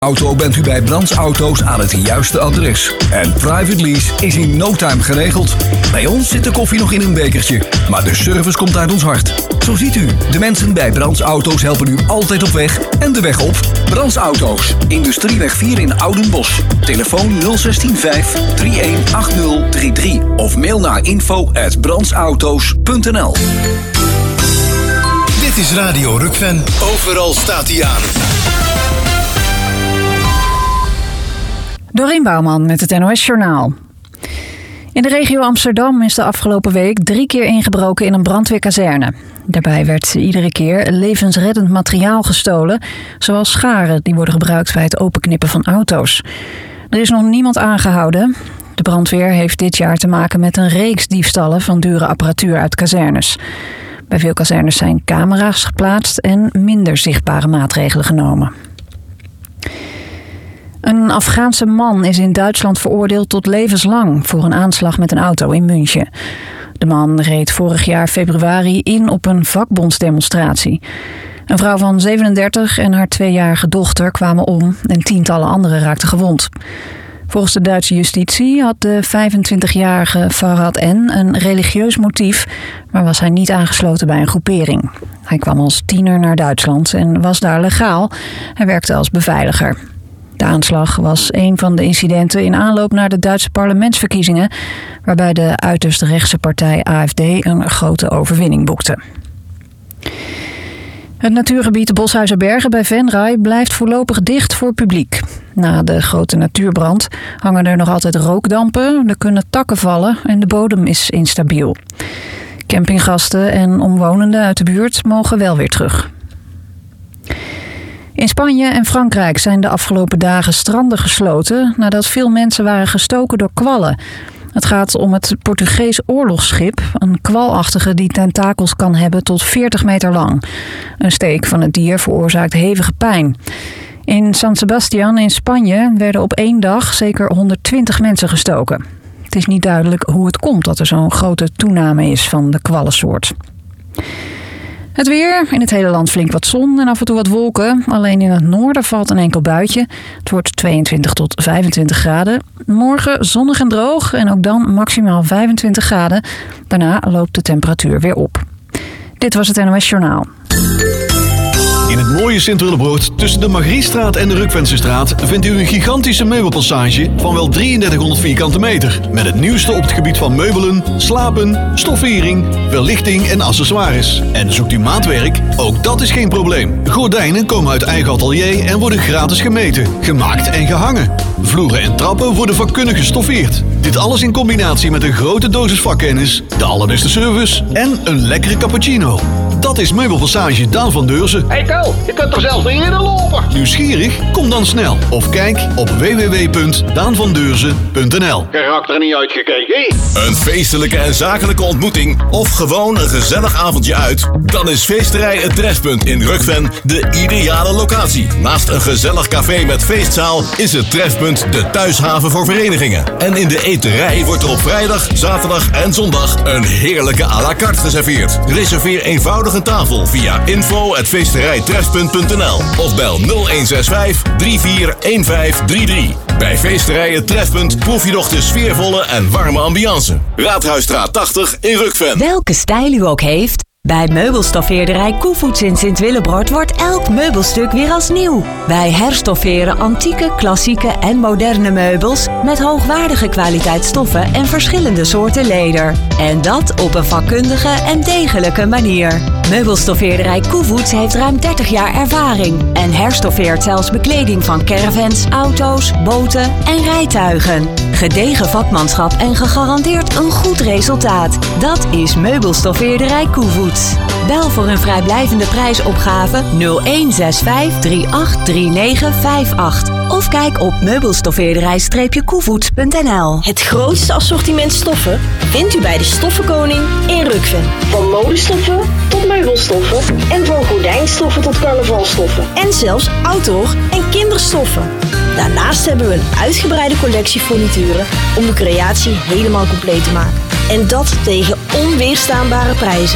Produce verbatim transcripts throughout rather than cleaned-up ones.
Auto bent u bij Brands Auto's aan het juiste adres. En private lease is in no time geregeld. Bij ons zit de koffie nog in een bekertje, maar de service komt uit ons hart. Zo ziet u, de mensen bij Brands Auto's helpen u altijd op weg en de weg op. Brands Auto's, Industrieweg vier in Oudenbosch. Telefoon nul een zes vijf drie een acht nul drie drie of mail naar info at brandsauto's punt n l. Dit is Radio Rukven. Overal staat hij aan. Dorien Bouwman met het N O S-journaal. In de regio Amsterdam is de afgelopen week drie keer ingebroken in een brandweerkazerne. Daarbij werd iedere keer levensreddend materiaal gestolen, zoals scharen die worden gebruikt bij het openknippen van auto's. Er is nog niemand aangehouden. De brandweer heeft dit jaar te maken met een reeks diefstallen van dure apparatuur uit kazernes. Bij veel kazernes zijn camera's geplaatst en minder zichtbare maatregelen genomen. Een Afghaanse man is in Duitsland veroordeeld tot levenslang voor een aanslag met een auto in München. De man reed vorig jaar februari in op een vakbondsdemonstratie. Een vrouw van zevenendertig en haar tweejarige dochter kwamen om en tientallen anderen raakten gewond. Volgens de Duitse justitie had de vijfentwintigjarige Farhad N. een religieus motief, maar was hij niet aangesloten bij een groepering. Hij kwam als tiener naar Duitsland en was daar legaal. Hij werkte als beveiliger. De aanslag was een van de incidenten in aanloop naar de Duitse parlementsverkiezingen, waarbij de uiterst rechtse partij A F D een grote overwinning boekte. Het natuurgebied Boshuizerbergen bij Venray blijft voorlopig dicht voor publiek. Na de grote natuurbrand hangen er nog altijd rookdampen, er kunnen takken vallen en de bodem is instabiel. Campinggasten en omwonenden uit de buurt mogen wel weer terug. In Spanje en Frankrijk zijn de afgelopen dagen stranden gesloten nadat veel mensen waren gestoken door kwallen. Het gaat om het Portugees oorlogsschip, een kwalachtige die tentakels kan hebben tot veertig meter lang. Een steek van het dier veroorzaakt hevige pijn. In San Sebastián in Spanje werden op één dag zeker honderdtwintig mensen gestoken. Het is niet duidelijk hoe het komt dat er zo'n grote toename is van de kwallensoort. Het weer, in het hele land flink wat zon en af en toe wat wolken. Alleen in het noorden valt een enkel buitje. Het wordt tweeëntwintig tot vijfentwintig graden. Morgen zonnig en droog en ook dan maximaal vijfentwintig graden. Daarna loopt de temperatuur weer op. Dit was het N O S Journaal. In het mooie Sint-Willebroord, tussen de Margriestraat en de Rukvensestraat, vindt u een gigantische meubelpassage van wel drieëndertighonderd vierkante meter. Met het nieuwste op het gebied van meubelen, slapen, stoffering, verlichting en accessoires. En zoekt u maatwerk? Ook dat is geen probleem. Gordijnen komen uit eigen atelier en worden gratis gemeten, gemaakt en gehangen. Vloeren en trappen worden vakkundig gestoffeerd. Dit alles in combinatie met een grote dosis vakkennis, de allerbeste service en een lekkere cappuccino. Dat is Meubelpassage Daan van Deurzen. Hey Tel, je kunt er zelfs niet in lopen. Nieuwsgierig? Kom dan snel. Of kijk op w w w punt daan van deurzen punt n l. Karakter niet uitgekeken. Een feestelijke en zakelijke ontmoeting of gewoon een gezellig avondje uit? Dan is Feesterij Het Trefpunt in Rukven de ideale locatie. Naast een gezellig café met feestzaal is het Trefpunt de thuishaven voor verenigingen. En in de eterij wordt er op vrijdag, zaterdag en zondag een heerlijke à la carte geserveerd. Reserveer eenvoudig een tafel via info at feesterijtrefpunt punt n l of bel nul een zes vijf drie vier een vijf drie drie. Bij Feesterij Het Trefpunt proef je nog de sfeervolle en warme ambiance. Raadhuisstraat tachtig in Rukven. Welke stijl u ook heeft, bij meubelstoffeerderij Koevoets in Sint-Willebroord wordt elk meubelstuk weer als nieuw. Wij herstofferen antieke, klassieke en moderne meubels met hoogwaardige kwaliteit stoffen en verschillende soorten leder. En dat op een vakkundige en degelijke manier. Meubelstoffeerderij Koevoets heeft ruim dertig jaar ervaring en herstoffeert zelfs bekleding van caravans, auto's, boten en rijtuigen. Gedegen vakmanschap en gegarandeerd een goed resultaat. Dat is Meubelstoffeerderij Koevoets. Bel voor een vrijblijvende prijsopgave nul een zes vijf drie acht drie negen vijf acht of kijk op meubelstoffeerderij koevoets punt n l. Het grootste assortiment stoffen vindt u bij de Stoffenkoning in Rukven. Van modestoffen tot meubelstoffen en van gordijnstoffen tot carnavalstoffen. En zelfs outdoor en kinderstoffen. Daarnaast hebben we een uitgebreide collectie furnituren om de creatie helemaal compleet te maken. En dat tegen onweerstaanbare prijzen.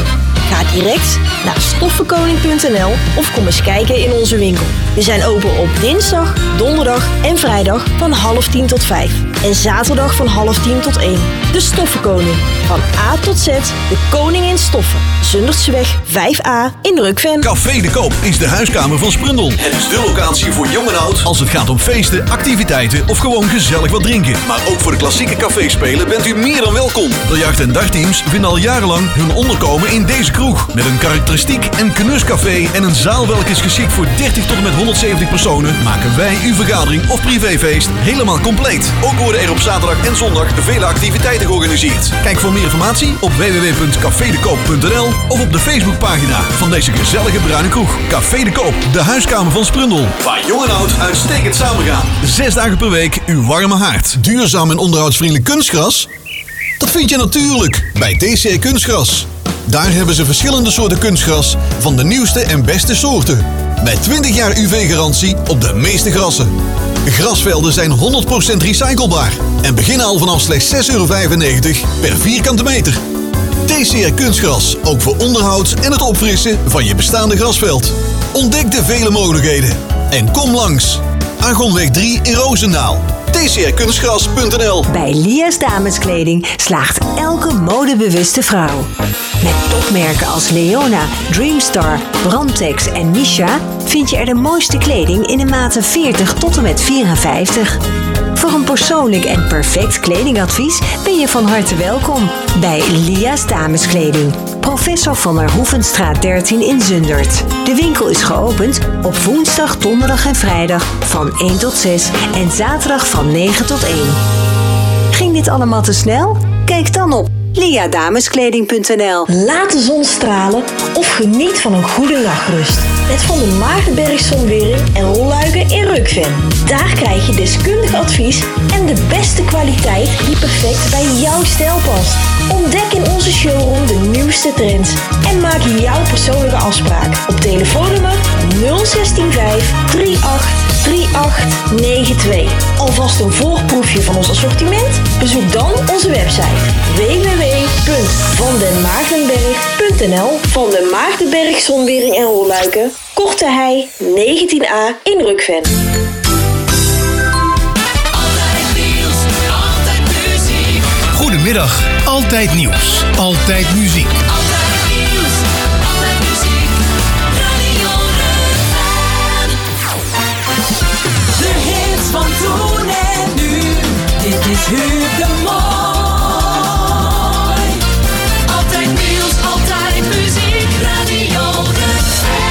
Ga direct naar stoffenkoning punt n l of kom eens kijken in onze winkel. We zijn open op dinsdag, donderdag en vrijdag van half tien tot vijf. En zaterdag van half tien tot één. De Stoffenkoning. Van A tot Z, de koning in stoffen. Zundertseweg vijf A in Rukven. Café de Koop is de huiskamer van Sprundel. Het is de locatie voor jong en oud als het gaat om feesten, activiteiten of gewoon gezellig wat drinken. Maar ook voor de klassieke caféspelen bent u meer dan welkom. Biljart- en dagteams vinden al jarenlang hun onderkomen in deze kroeg. Met een karakteristiek en knuscafé en een zaal welke is geschikt voor dertig tot en met honderdzeventig personen, maken wij uw vergadering of privéfeest helemaal compleet. Ook worden er op zaterdag en zondag vele activiteiten georganiseerd. Kijk voor meer informatie op w w w punt café de koop punt n l of op de Facebookpagina van deze gezellige bruine kroeg. Café de Koop, de huiskamer van Sprundel. Waar jong en oud uitstekend samengaan. Zes dagen per week uw warme haard. Duurzaam en onderhoudsvriendelijk kunstgras? Dat vind je natuurlijk bij T C R Kunstgras. Daar hebben ze verschillende soorten kunstgras van de nieuwste en beste soorten. Met twintig jaar U V-garantie op de meeste grassen. Grasvelden zijn honderd procent recyclebaar en beginnen al vanaf slechts zes euro vijfennegentig per vierkante meter. T C R Kunstgras, ook voor onderhoud en het opfrissen van je bestaande grasveld. Ontdek de vele mogelijkheden en kom langs. Argonweg drie in Roosendaal. T C R kunstgras punt n l. Bij Lia's Dameskleding slaagt elke modebewuste vrouw. Met topmerken als Leona, Dreamstar, Brandtex en Misha vind je er de mooiste kleding in de maten veertig tot en met vierenvijftig. Voor een persoonlijk en perfect kledingadvies ben je van harte welkom bij Lia's Dameskleding. Professor van der Hoevenstraat dertien in Zundert. De winkel is geopend op woensdag, donderdag en vrijdag van één tot zes en zaterdag van negen tot één. Ging dit allemaal te snel? Kijk dan op lia dameskleding punt n l. Laat de zon stralen of geniet van een goede nachtrust. Met Van de Maagdenberg Zonwering en Rolluiken in Rukven. Daar krijg je deskundig advies en de beste kwaliteit die perfect bij jouw stijl past. Ontdek in onze showroom de nieuwste trends en maak jouw persoonlijke afspraak op telefoonnummer nul een zes vijf drie acht drie acht negen twee. Alvast een voorproefje van ons assortiment? Bezoek dan onze website w w w punt van den maagdenberg punt n l. Van den Maagdenberg Zonwering en Rolluiken, Korte Hei negentien A in Rukven. Goedemiddag, altijd nieuws, altijd muziek. Altijd nieuws, altijd muziek, Radio Rukven. De hits van toen en nu, dit is Huub de Mooi. Altijd nieuws, altijd muziek, Radio Rukven.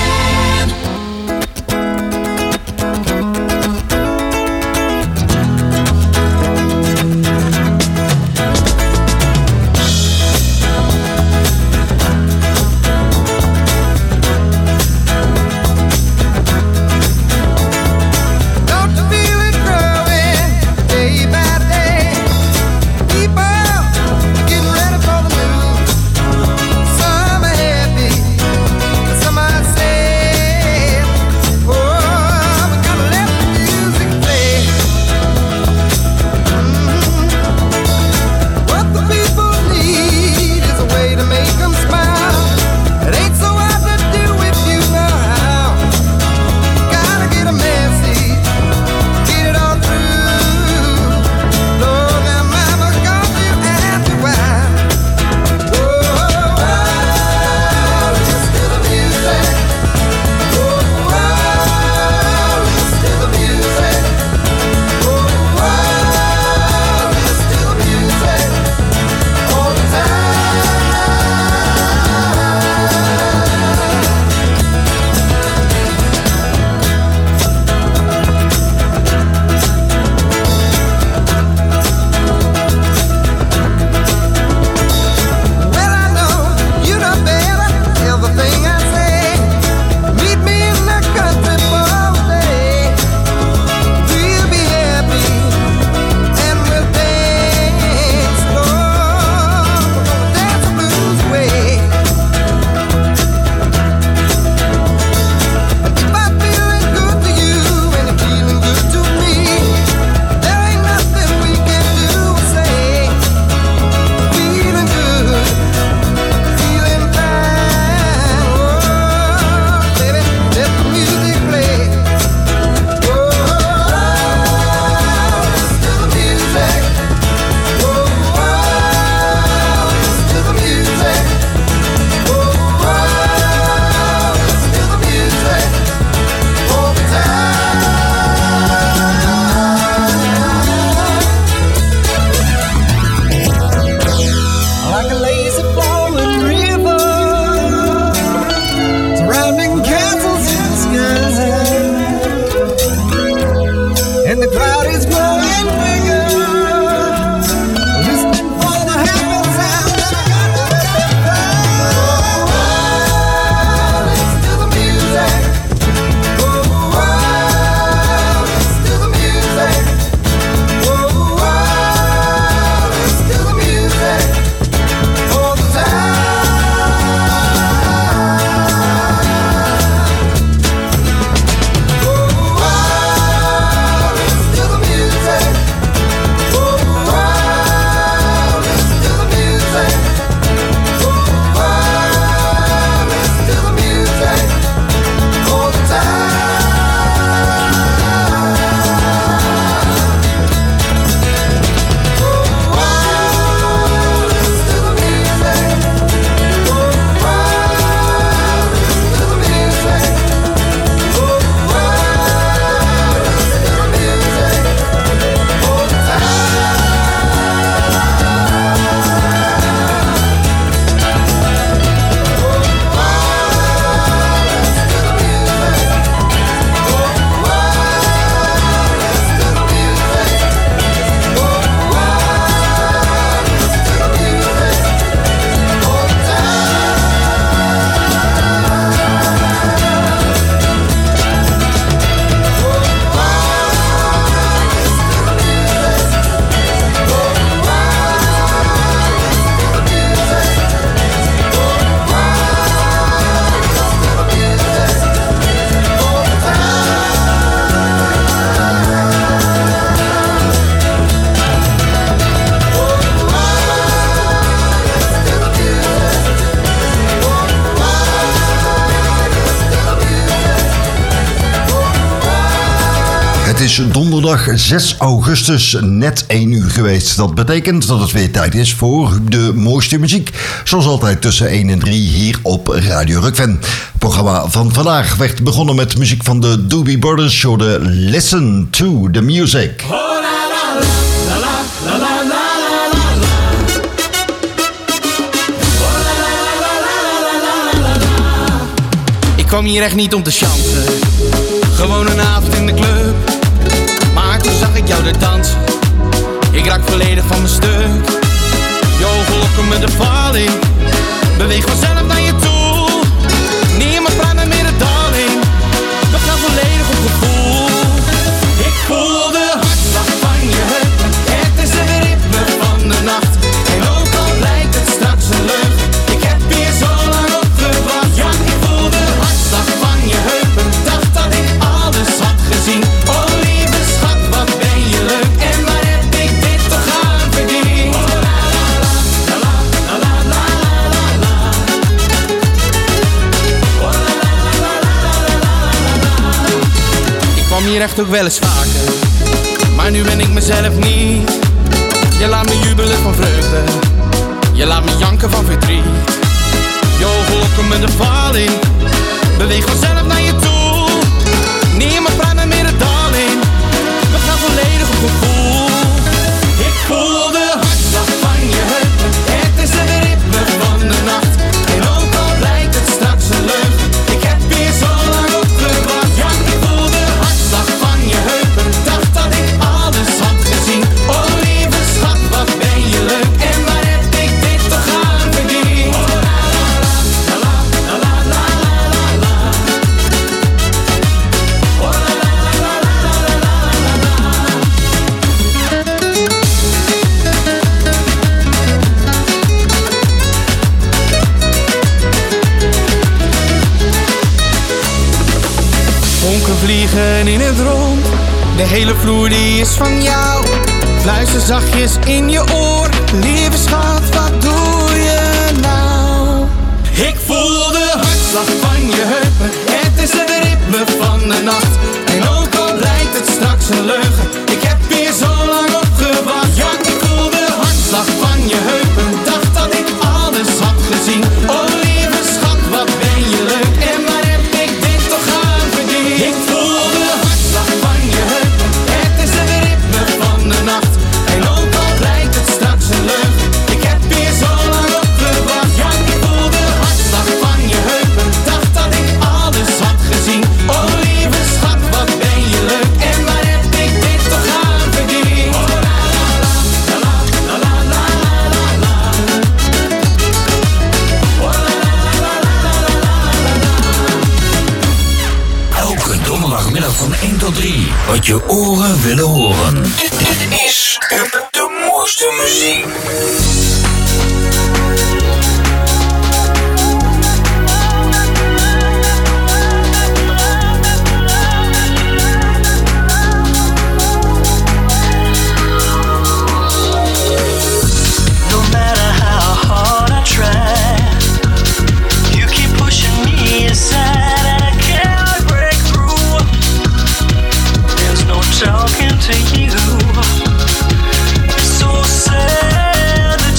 is donderdag zes augustus, net één uur geweest. Dat betekent dat het weer tijd is voor de mooiste muziek. Zoals altijd tussen één en drie hier op Radio Rukven. Het programma van vandaag werd begonnen met muziek van de Doobie Brothers. Show de Listen to the Music. Ik kwam hier echt niet om te chanten, gewoon een avond in de club. Maar toen zag ik jou daar dansen, ik raak volledig van mijn stuk. Je ogen lokken me de val in, beweeg vanzelf naar je toe. Niemand praat me meer het dal in, we gaan volledig op gevoel. Ik voel de hartslag van je heupen, het is het ritme van de nacht. En ook al blijkt het straks een lucht, ik heb hier zo lang op gewacht. Ja, ik voel de hartslag van je heupen, dacht dat ik alles had gezien. Oh lieve schat, wat ben je leuk, en waar heb ik dit toch aan verdiend? Oh la la la la la la la la la. Oh la la la la la la la. Ik kwam hier echt ook wel eens vaker, maar nu ben ik mezelf niet. Je laat me jubelen van vreugde, je laat me janken van verdriet. Je ogen lokken me de val in, beweeg vanzelf naar je toe. Niemand praat me meer het dal in, we gaan volledig op gevoel. Ik voel de hartslag van je heupen, het is het ritme van de nacht. En ook al blijkt het straks een lucht, ik heb hier zo lang op gewacht. Ja, ik voel de hartslag van je heupen, dacht dat ik alles had gezien. Oh lieve schat, wat ben je leuk, en waar heb ik dit toch aan verdiend? Oh la la la la la la la la la. Oh la la la la la la la la. Vonken vliegen in het rond, de hele vloer die is van jou. Fluister zachtjes in je oor, lieve schat, wat doe je nou? Ik voel de hartslag van je heupen, het is het ritme van de nacht. En ook al blijkt het straks een leugen, ik heb hier zo lang op gewacht. Ja, ik voel de hartslag van je heupen, dacht dat ik alles had gezien. Oh lieve schat, wat ben je leuk, en waar heb ik dit toch aan verdiend? Ik voel de hartslag van je heupen, het is het ritme van de nacht. En ook al blijkt het straks een leugen, ik heb hier zo lang op gewacht. Ja, ik voel de hartslag van je heupen, dacht dat ik alles had gezien. Oh lieve schat, wat ben je leuk, en waar heb ik dit toch aan verdiend? Oh la la la la la la la la la. Oh la la la la la la la. Elke donderdagmiddag van één tot drie. Wat je oren willen horen. Dit is de mooiste muziek. No matter how hard I try, you keep pushing me aside and I can't break through. There's no talking to you. It's so sad that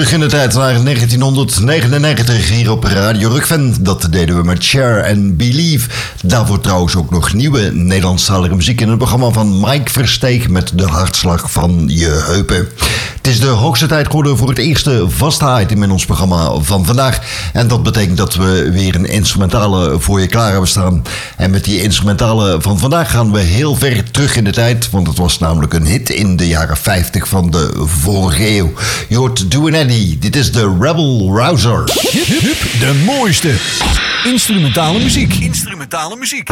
terug in de tijd naar negentienhonderdnegenennegentig hier op Radio Rukven. Dat deden we met Share and Believe. Daarvoor trouwens ook nog nieuwe Nederlandstalige muziek in het programma van Mike Versteeg met de hartslag van je heupen. Het is de hoogste tijd geworden voor het eerste vaste item in ons programma van vandaag. En dat betekent dat we weer een instrumentale voor je klaar hebben staan. En met die instrumentale van vandaag gaan we heel ver terug in de tijd. Want het was namelijk een hit in de jaren vijftig van de vorige eeuw. Je hoort Doin' Eddie. Dit is de Rebel Rouser. Hup, hup, de mooiste instrumentale muziek. Instrumentale muziek.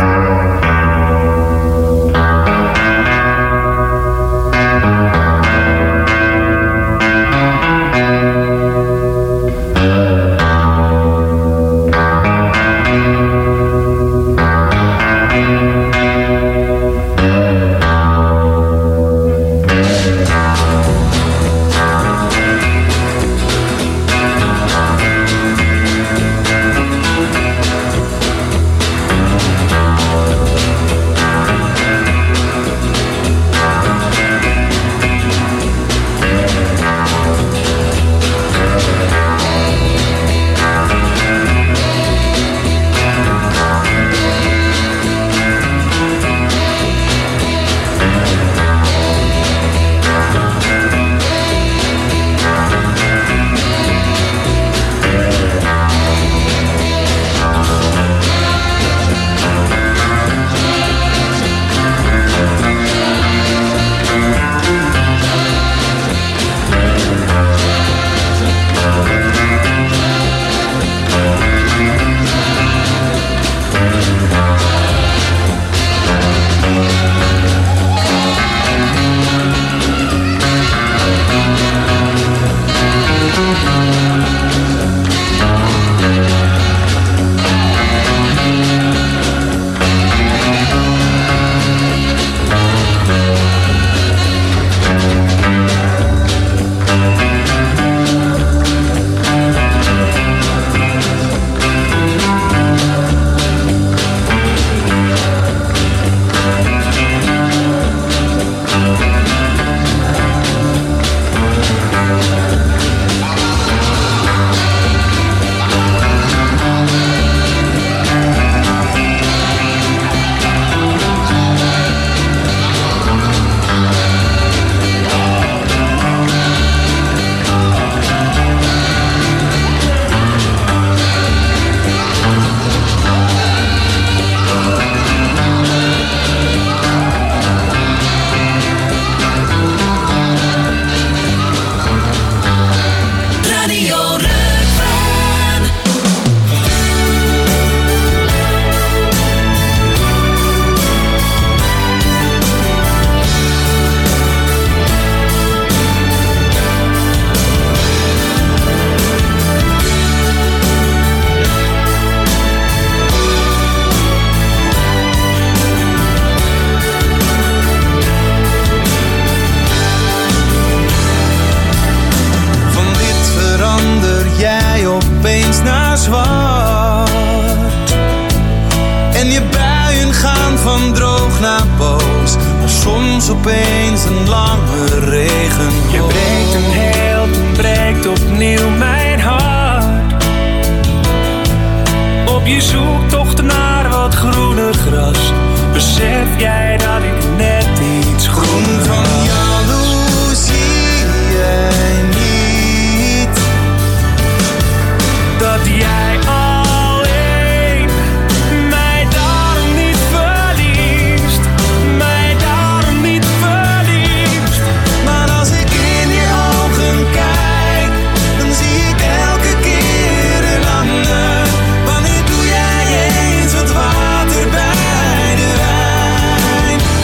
Wanneer doe jij eens wat water bij de wijn?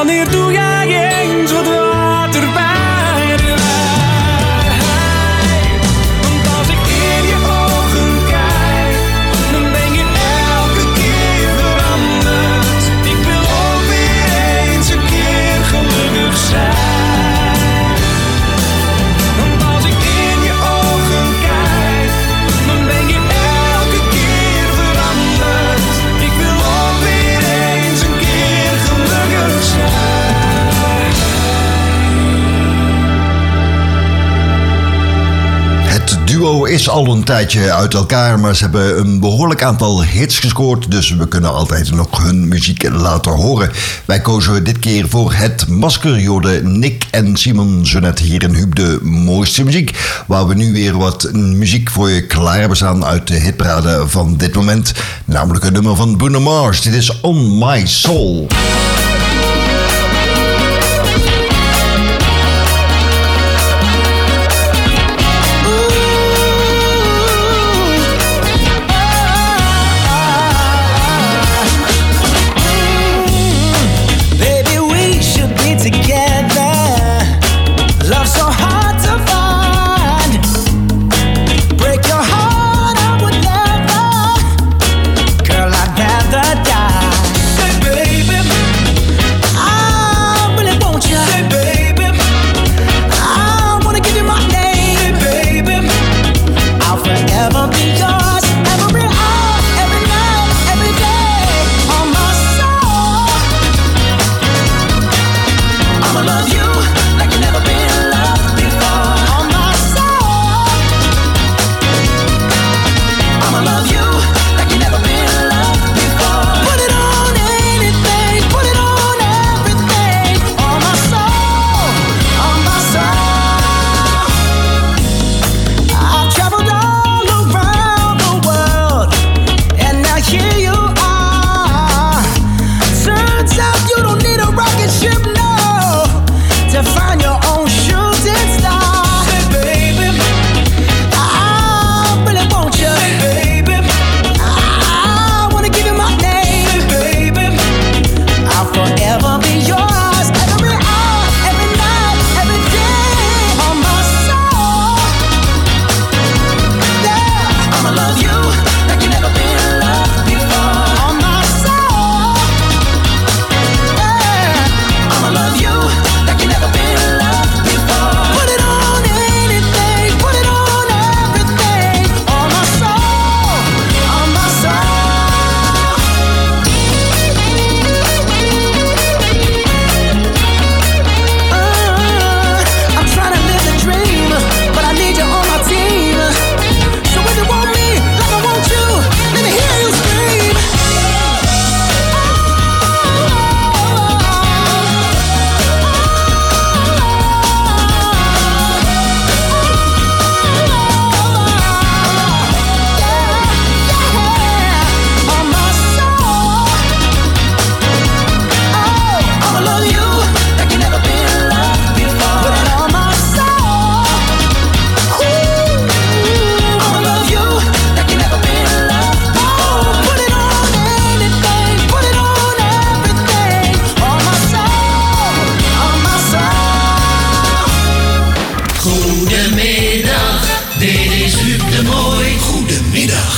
Wanneer doe jij eens wat water bij de wijn? Want als ik in je ogen kijk, dan ben je elke keer veranderd. Ik wil ook weer eens een keer gelukkig zijn. Want als ik in je ogen kijk, dan ben je elke keer veranderd. Ik wil ook weer eens een keer gelukkig zijn. Het duo is al een tijdje uit elkaar, maar ze hebben een behoorlijk aantal hits gescoord, dus we kunnen altijd nog hun muziek laten horen. Wij kozen dit keer voor Het Masker. Jorde Nick en Simon zo net hier in Huub de mooiste muziek, waar we nu weer wat muziek voor je klaar hebben staan uit de hitparade van dit moment, namelijk een nummer van Bruno Mars. Dit is On My Soul. Baby, we should be together. Love so hard to find. Break your heart, I would never. Girl, I'd rather die. Say, baby, I really want you. Say, baby, I wanna give you my name. Say, baby, I'll forever be yours. Every hour, every night, every day. On my soul, I'ma love you like you never been loved before. On my soul, I'ma love you like you never been loved before. Put it on anything, put it on everything. On my soul, on my soul. I've traveled all around the world, and now here you are. Turns out you don't need a rocket ship, no, to find your own shooting star. Say, baby, I really want you. Say, baby, I wanna give you my name. Say, baby, I'll forever be yours. Every hour, every night, every day. On my soul, yeah, I'ma love you like you never been loved before. On my soul, yeah, I'ma love you like you never been loved before. Put it on anything, put it on everything. On my soul, on my soul. Uh, I'm trying to live the dream, but I need you on my team. So if you want me like I want you, let me hear you scream. On my soul, oh, I'ma love you like you never been loved before. Put it on my soul, ooh, I'ma love you like you never been loved before. Put it on anything, put it on everything. On my soul, on my soul. Goedemiddag, dit is Huub de Mooi. Goedemiddag.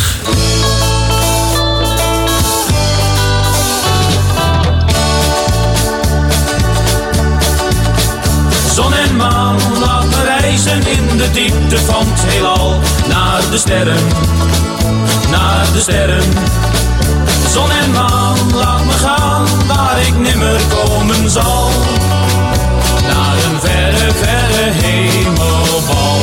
Zon en maan, laat me reizen in de diepte van het heelal. Naar de sterren, naar de sterren. Zon en maan, laat me gaan waar ik nimmer komen zal. Naar een verre, verre hemelbal.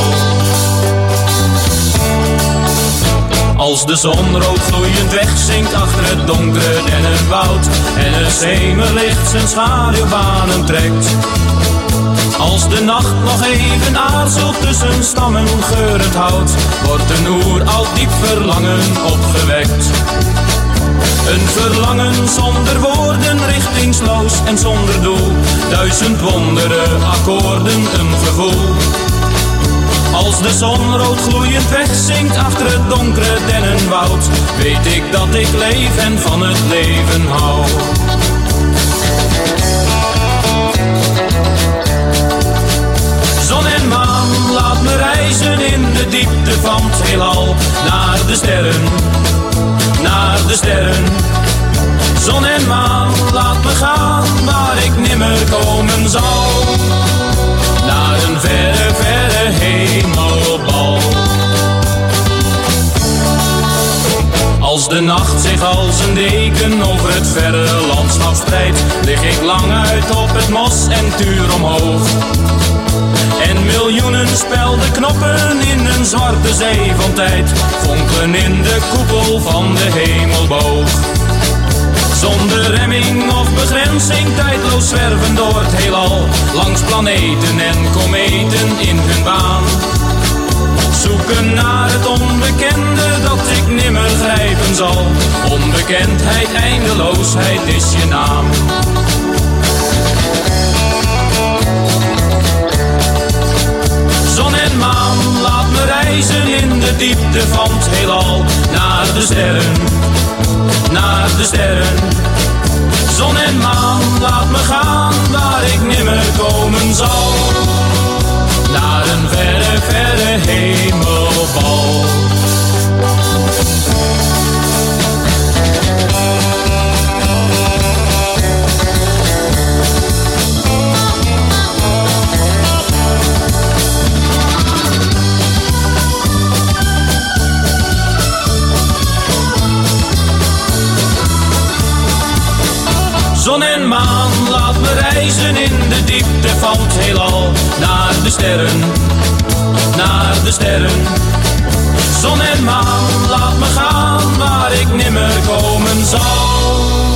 Als de zon rood gloeiend wegzinkt achter het donkere dennenwoud en het schemerlicht zijn schaduwbanen trekt. Als de nacht nog even aarzelt tussen stammen geurend hout, wordt een oeral diep verlangen opgewekt. Een verlangen zonder woorden, richtingsloos en zonder doel. Duizend wonderen, akkoorden, een gevoel. Als de zon rood gloeiend wegzinkt achter het donkere dennenwoud, weet ik dat ik leef en van het leven hou. in de diepte van het heelal. Naar de sterren, naar de sterren. Zon en maan, laat me gaan waar ik nimmer komen zal. Naar een verre, verre hemelbal. Als de nacht zich als een deken over het verre landschap spreidt, lig ik lang uit op het mos en tuur omhoog. En miljoenen spelden knoppen in een zwarte zee van tijd fonkelen in de koepel van de hemelboog. Zonder remming of begrenzing, tijdloos zwerven door het heelal, langs planeten en kometen in hun baan. Zoeken naar het onbekende dat ik nimmer grijpen zal. Onbekendheid, eindeloosheid is je naam. Zon en maan, laat me reizen in de diepte van het heelal. Naar de sterren, naar de sterren. Zon en maan, laat me gaan waar ik nimmer komen zal. Naar een verre, verre hemelbal. Zon en maan, laat me reizen in de diepte van het heelal. Naar de sterren, naar de sterren. Zon en maan, laat me gaan waar ik nimmer komen zal.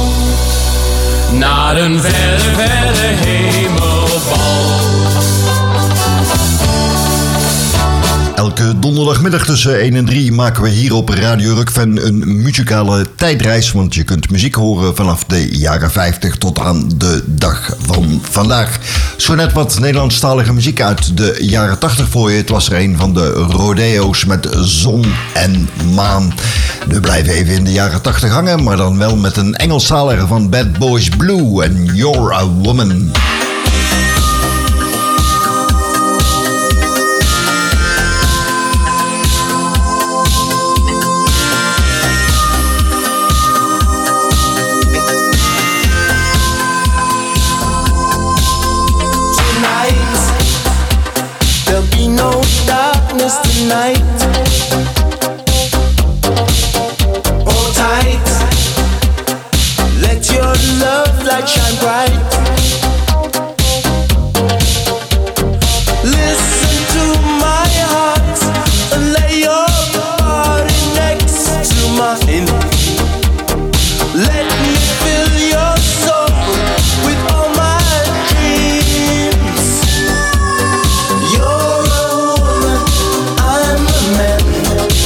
Naar een verre, verre hemelbal. Elke donderdagmiddag tussen één en drie maken we hier op Radio Rukven een muzikale tijdreis. Want je kunt muziek horen vanaf de jaren vijftig tot aan de dag van vandaag. Zo net wat Nederlandstalige muziek uit de jaren tachtig voor je. Het was er een van de Rodeo's met Zon en Maan. We blijven even in de jaren tachtig hangen, maar dan wel met een Engelstalige van Bad Boys Blue en You're a Woman. Tonight, hold tight, let your love light shine bright. Listen to my heart and lay your body next to mine. Let me fill your soul with all my dreams. You're a woman, I'm a man.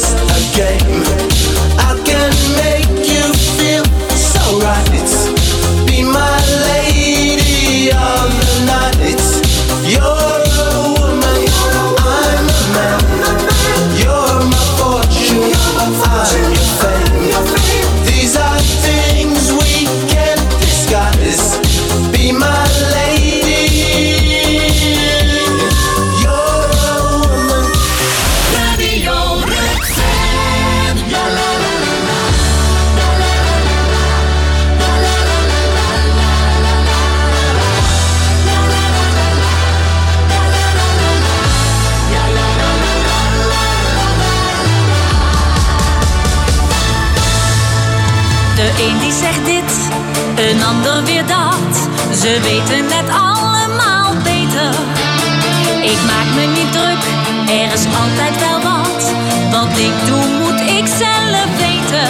just a game. I can make you feel so right. Be my lady of the night. You're a woman, I'm a man. You're my fortune, I'm your fame. These are things we can't disguise. Be my lady. You're a woman. Radio Rukven. La la la la la. La la la la la. La la la la la. La la la la. La la la la la. La la la la la. La la la la la. De een die zegt dit, een ander weer dat. Ze weten het allemaal beter. Ik maak me niet druk, er is altijd wel wat. Wat ik doe moet ik zelf weten.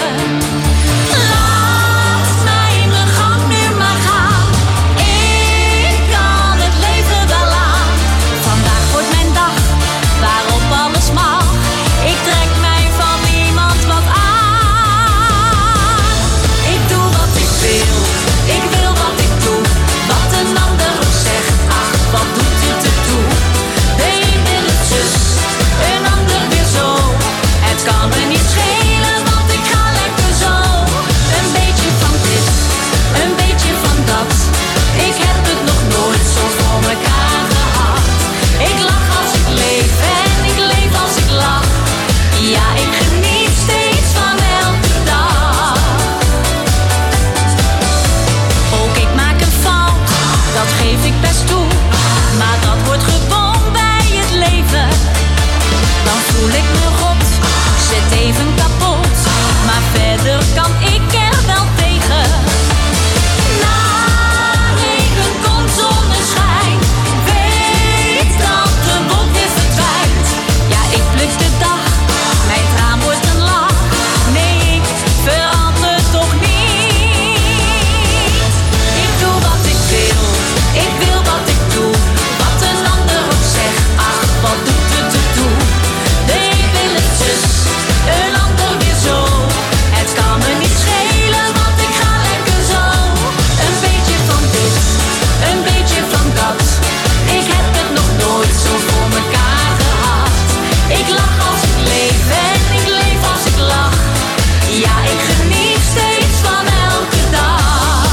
Laat mij mijn gang nu maar gaan. Ik kan het leven wel aan. Vandaag wordt mijn dag, waarop alles mag. Ik trek mij van niemand wat aan. Ik doe wat ik wil, ik wil wat ik doe. Wat een ander ook zegt, ach, wat doet het ertoe? De een wil het zus, een ander weer zo. Het kan me niet schelen, want ik ga lekker zo. Een beetje van dit, een beetje van dat. Ik heb het nog nooit zo voor mekaar gehad. Ik lach als ik leef en ik leef als ik lach. Ja, ik geniet steeds van elke dag. Ook ik maak een fout, dat geef ik best toe. Maar dat hoort gewoon bij het leven. Dan voel ik me rot, zit even kapot. Maar verder kan ik er wel tegen. Na regen komt zonneschijn. Weet dat de wolk weer verdwijnt. Ja, ik pluk de dag, mijn traan wordt een lach. Nee, ik verander toch niet. Ik doe wat ik wil, ik wil wat ik doe. Wat een ander ook zegt, ach, wat doet het ertoe? De een wil het zus, een ander weer zo. Het kan me niet schelen, want ik ga lekker zo. Een beetje van dit, een beetje van dat. Ik heb het nog nooit zo voor mekaar gehad. Ik lach als ik leef en ik leef als ik lach. Ja, ik geniet steeds van elke dag.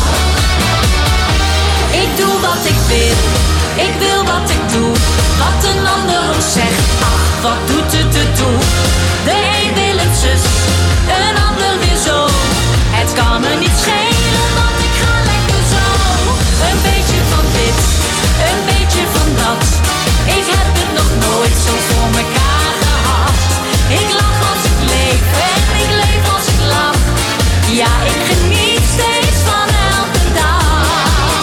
Ik doe wat ik wil, ik wil wat ik doe. Wat een ander ook zegt, ach, wat doet het ertoe? De een wil het zus, een ander weer zo. Het kan me niet schelen, want ik ga lekker zo. Een beetje van dit, een beetje van dat. Ik heb het nog nooit zo voor mekaar gehad. Ik lach als ik leef en ik leef als ik lach. Ja, ik geniet steeds van elke dag.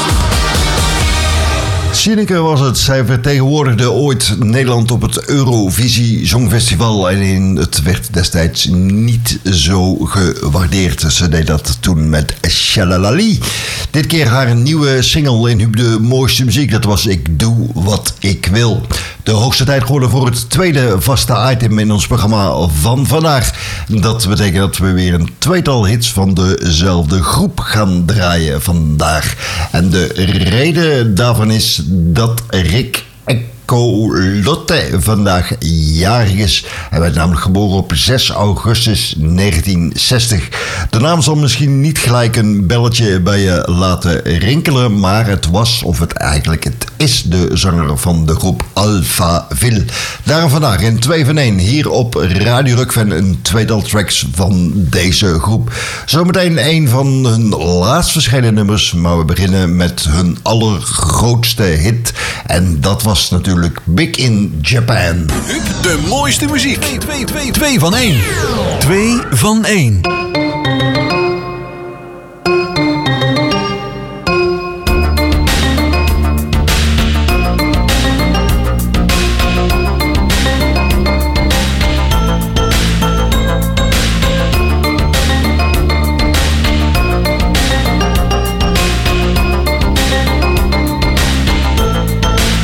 Sineke was het. Zij vertegenwoordigde ooit Nederland op het Eurovisie Songfestival. En het werd destijds niet zo gewaardeerd. Ze deed dat toen met Shalalali. Dit keer haar nieuwe single in de mooiste muziek. Dat was Ik Doe Wat Ik Wil. De hoogste tijd geworden voor het tweede vaste item in ons programma van vandaag. Dat betekent dat we weer een tweetal hits van dezelfde groep gaan draaien vandaag. En de reden daarvan is dat Rick Ecolotte vandaag jarig is. Hij werd namelijk geboren op zes augustus negentien zestig. De naam zal misschien niet gelijk een belletje bij je laten rinkelen, maar het was, of het eigenlijk het is, de zanger van de groep Alphaville. Daarom vandaag in twee van één hier op Radio Rukven een tweetal tracks van deze groep. Zometeen een van hun laatst verschenen nummers, maar we beginnen met hun allergrootste hit. En dat was natuurlijk Big in Japan. De mooiste muziek. Twee, twee, twee van één. Twee van één.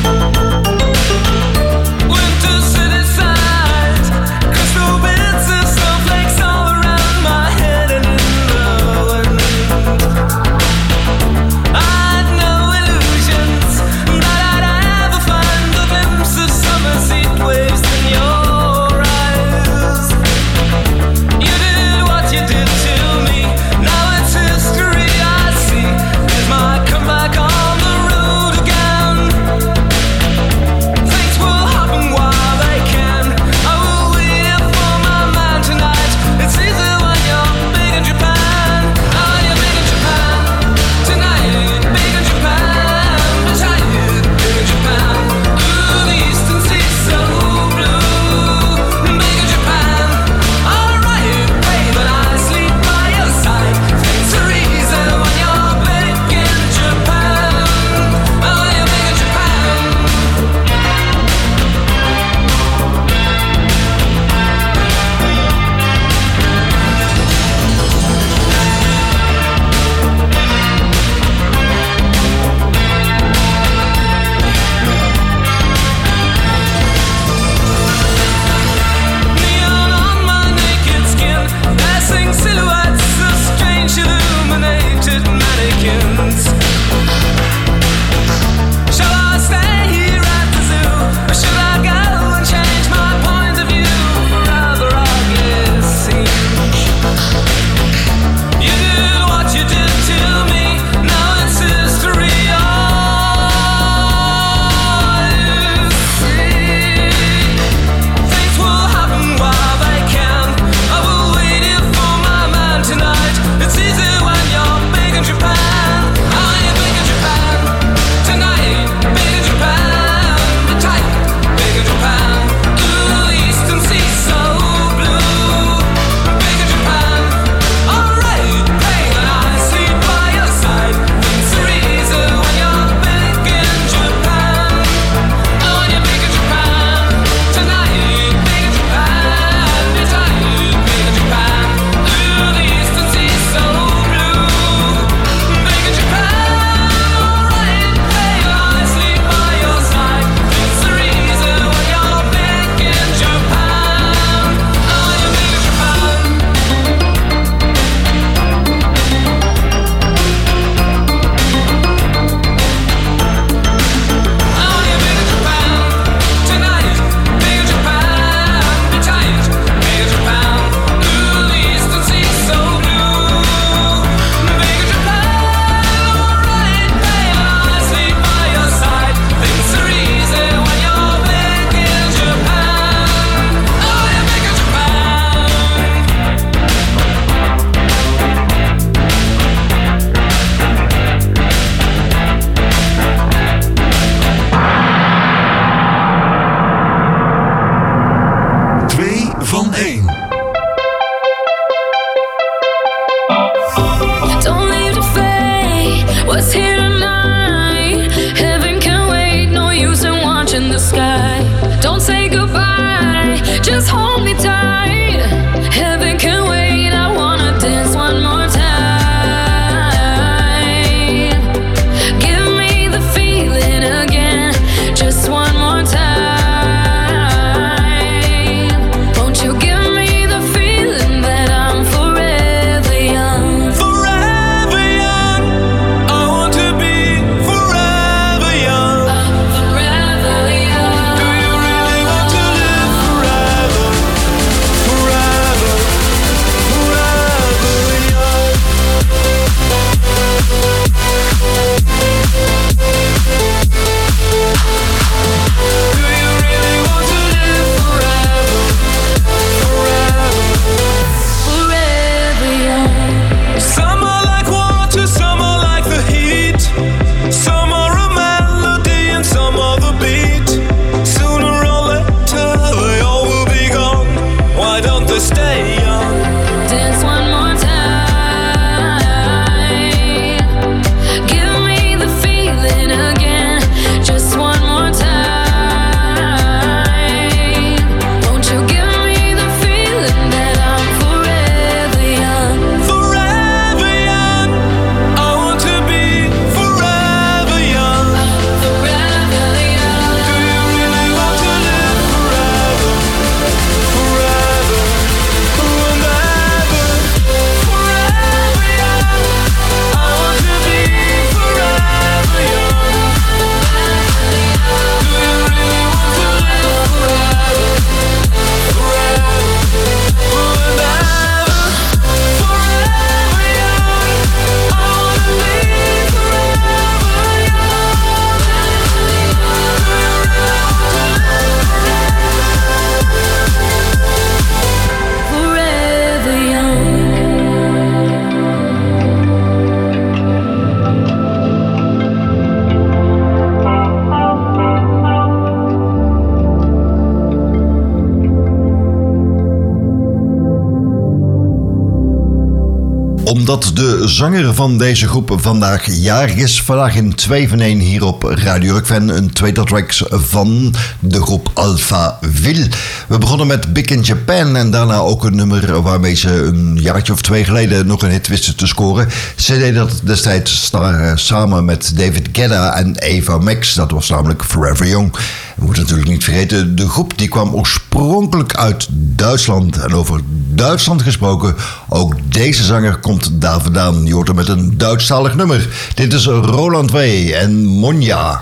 Winter city sighs, crystal bits Omdat de zanger van deze groep vandaag jarig is, vandaag in twee van één hier op Radio Rockfan een tweetal tracks van de groep Alphaville. We begonnen met Big in Japan en daarna ook een nummer waarmee ze een jaartje of twee geleden nog een hit wisten te scoren. Ze deden dat destijds samen met David Guetta en Ava Max, dat was namelijk Forever Young. We moeten natuurlijk niet vergeten, de groep die kwam oorspronkelijk uit Duitsland. En over Duitsland gesproken, ook deze zanger komt daar vandaan. Je hoort hem met een Duitsstalig nummer. Dit is Roland W. en Monja.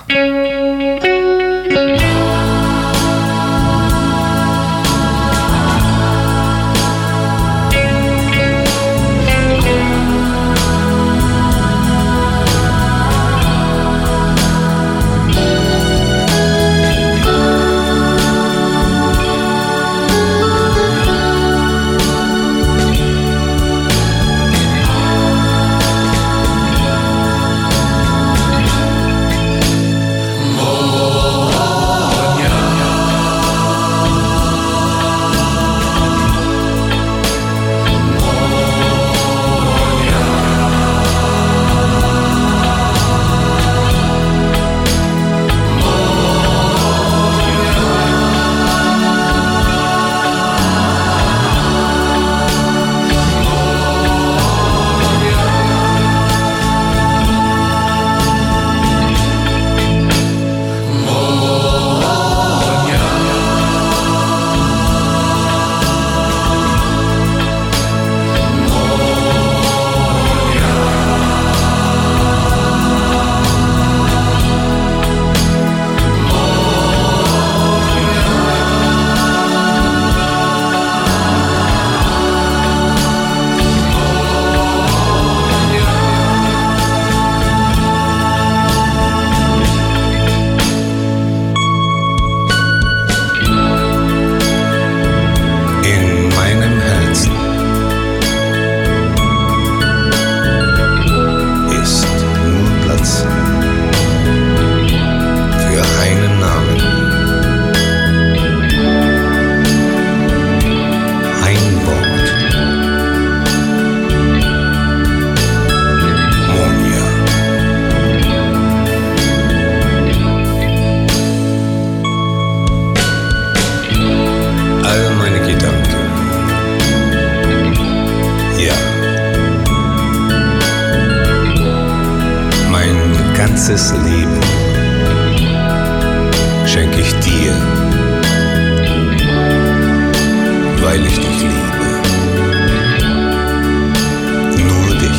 ganzes Leben schenke ich dir, weil ich dich liebe. Nur dich.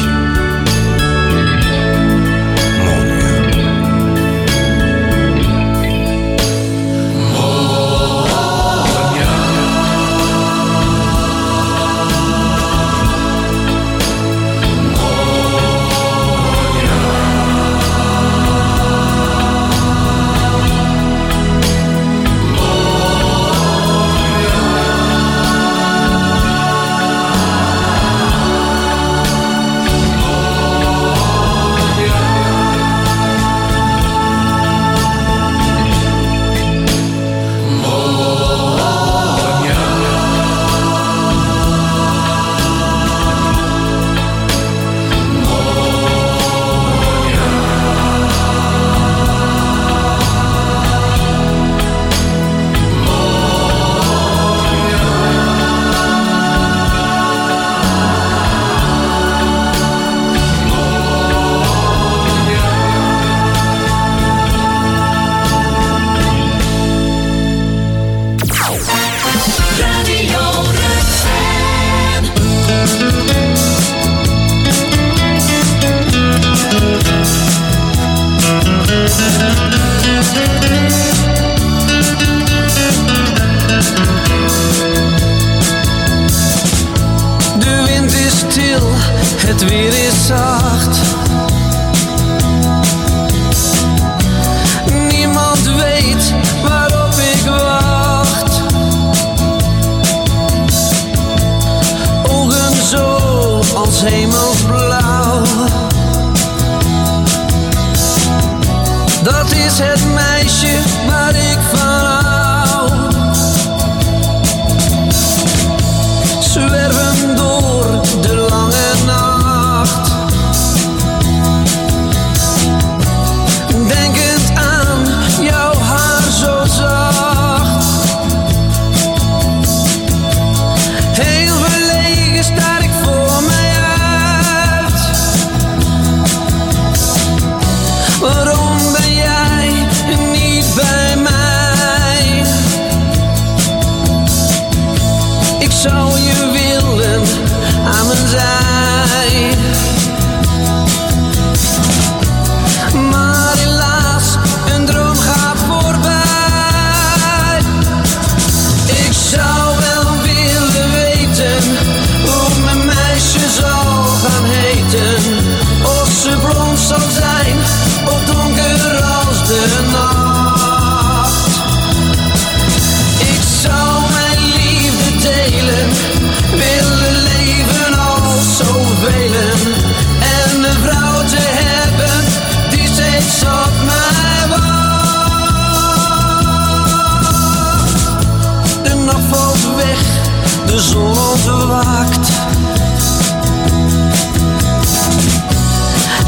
Zwerven door de lange nacht.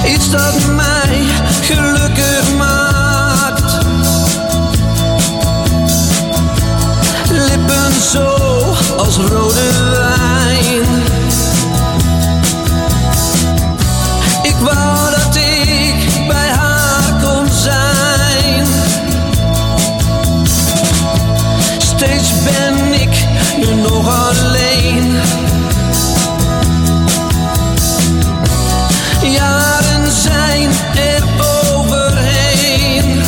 Iets dat mij gelukkig maakt. Lippen zo als rode wijn. Ik wou dat ik bij haar kon zijn. Steeds ben ik nu nog alleen. Jaren zijn er overheen.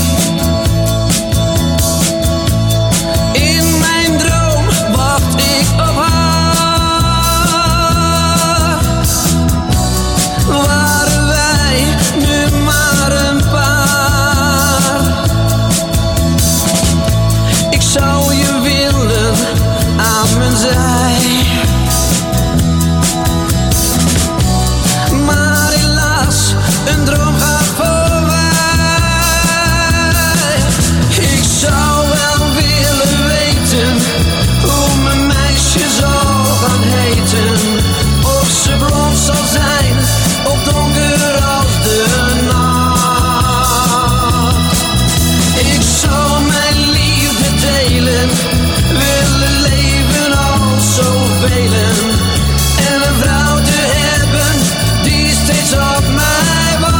In mijn droom wacht ik op haar. Waren wij nu maar een paar. Ik zou je willen aan mijn zij. Maar helaas, een droom gaat voorbij. Ik zou wel willen weten hoe mijn meisje zal gaan heten. Of ze blond zal zijn of donker als de nacht. Ik zou mijn liefde delen, willen leven als zoveel. En een vrouw te hebben die steeds op mij wacht.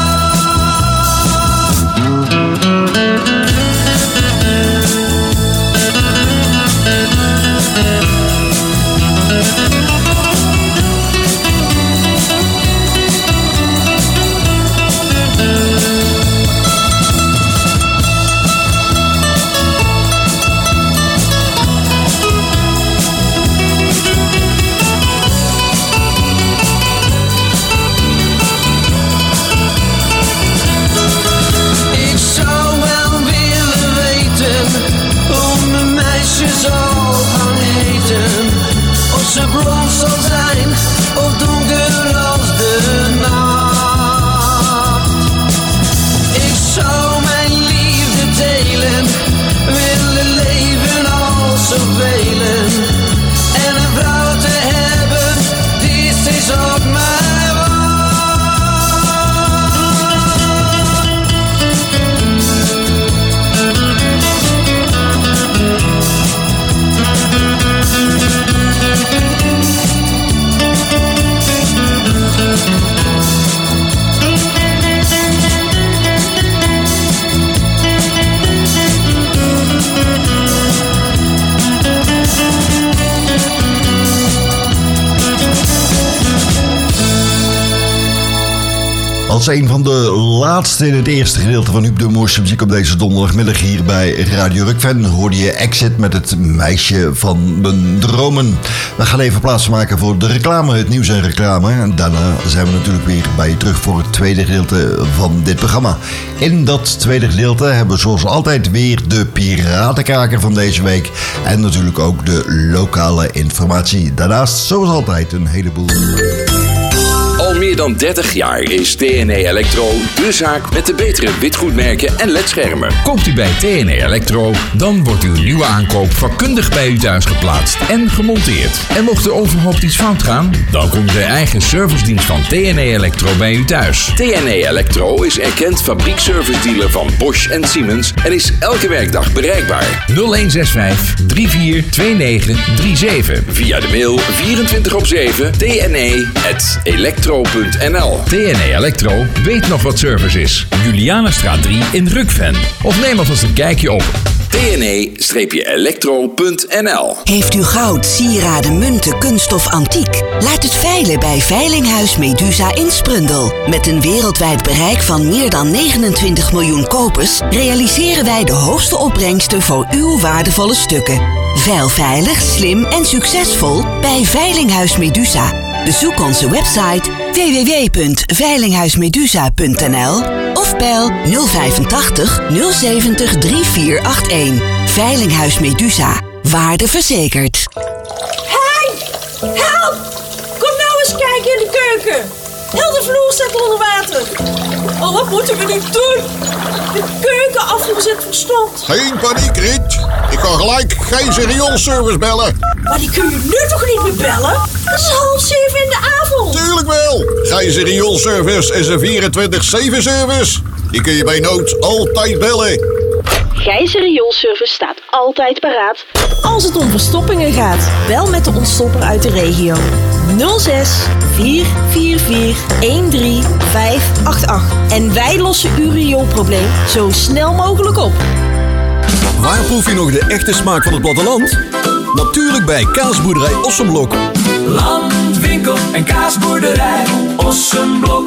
Ik zou wel willen weten hoe mijn meisje zal gaan heten. Of ze blond zal zijn of donker als de nacht. Ik zou mijn liefde delen, willen leven als zoveel. En een vrouw te hebben die steeds op mij wacht. Als een van de laatste in het eerste gedeelte van Huub de mooiste muziek op deze donderdagmiddag hier bij Radio Rukven hoorde je Exit met het meisje van mijn dromen. We gaan even plaatsmaken voor de reclame, het nieuws en reclame. En daarna zijn we natuurlijk weer bij je terug voor het tweede gedeelte van dit programma. In dat tweede gedeelte hebben we zoals altijd weer de piratenkraker van deze week. En natuurlijk ook de lokale informatie. Daarnaast zoals altijd een heleboel... Al meer dan dertig jaar is T N E Electro de zaak met de betere witgoedmerken en ledschermen. Koopt u bij T N E Electro, dan wordt uw nieuwe aankoop vakkundig bij u thuis geplaatst en gemonteerd. En mocht er onverhoopt iets fout gaan, dan komt de eigen servicedienst van T N E Electro bij u thuis. T N E Electro is erkend fabriekservice dealer van Bosch en Siemens en is elke werkdag bereikbaar. nul een zes vijf drie vier twee negen drie zeven. Via de mail vierentwintig op zeven T N E at electro punt n l. T N E Electro weet nog wat service is. Julianastraat drie in Rukven. Of neem alvast een kijkje op T N E electro punt n l. Heeft u goud, sieraden, munten, kunststof, antiek? Laat het veilen bij Veilinghuis Medusa in Sprundel. Met een wereldwijd bereik van meer dan negenentwintig miljoen kopers realiseren wij de hoogste opbrengsten voor uw waardevolle stukken. Veil veilig, slim en succesvol bij Veilinghuis Medusa. Bezoek onze website w w w punt veilinghuismedusa punt n l of bel nul vijfentachtig nul zeventig drie vier acht een. Veilinghuis Medusa. Waarde verzekerd. Hey! Help! Kom nou eens kijken in de keuken. Heel de vloer staat onder water. Oh, wat moeten we nu doen? De keukenafvoer zit verstomd. Geen paniek, Rit. Ik kan gelijk geen serieelservice bellen. Maar die kun je nu toch niet meer bellen? Het is half zeven in de avond. Tuurlijk wel. Gijzer Rioolservice is een vierentwintig zeven service. Die kun je bij nood altijd bellen. Gijzer Rioolservice staat altijd paraat als het om verstoppingen gaat. Bel met de ontstopper uit de regio. nul zes vier vier vier een drie vijf acht acht. En wij lossen uw rioolprobleem zo snel mogelijk op. Waar proef je nog de echte smaak van het platteland? Natuurlijk bij Kaasboerderij Ossenblok. Landwinkel en kaasboerderij Ossenblok.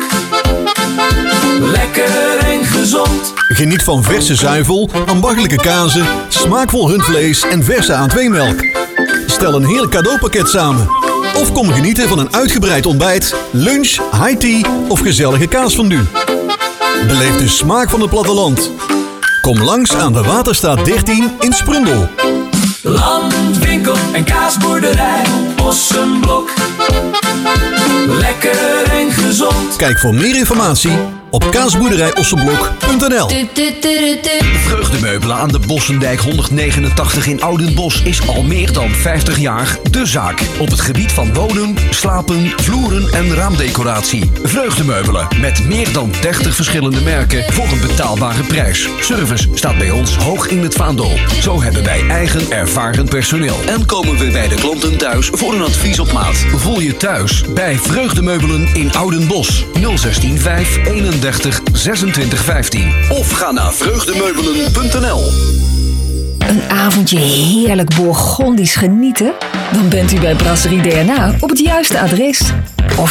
Lekker en gezond. Geniet van verse zuivel, ambachtelijke kazen, smaakvol rundvlees en verse A twee melk. Stel een heerlijk cadeaupakket samen. Of kom genieten van een uitgebreid ontbijt, lunch, high tea of gezellige kaasfondue. Beleef de smaak van het platteland. Kom langs aan de Waterstraat dertien in Sprundel. Landwinkel en kaasboerderij Ossenblok. Lekker en gezond. Kijk voor meer informatie op kaasboerderij ossenblok punt n l. Vreugdemeubelen aan de Bossendijk honderdnegenentachtig in Oudenbosch is al meer dan vijftig jaar de zaak. Op het gebied van wonen, slapen, vloeren en raamdecoratie. Vreugdemeubelen met meer dan dertig verschillende merken voor een betaalbare prijs. Service staat bij ons hoog in het vaandel. Zo hebben wij eigen ervaren personeel. En komen we bij de klanten thuis voor een advies op maat. Voel je thuis bij Vreugdemeubelen in Oudenbosch. nul zestien vijf eenendertig zesentwintig vijftien. Of ga naar vreugdemeubelen punt n l. Een avondje heerlijk Bourgondisch genieten? Dan bent u bij Brasserie D N A op het juiste adres.